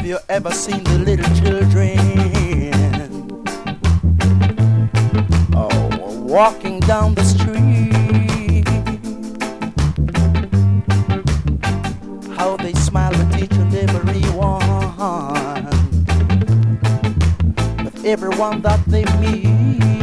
you ever seen the little children walking down the street? How they smile at each and every one, with everyone that they meet.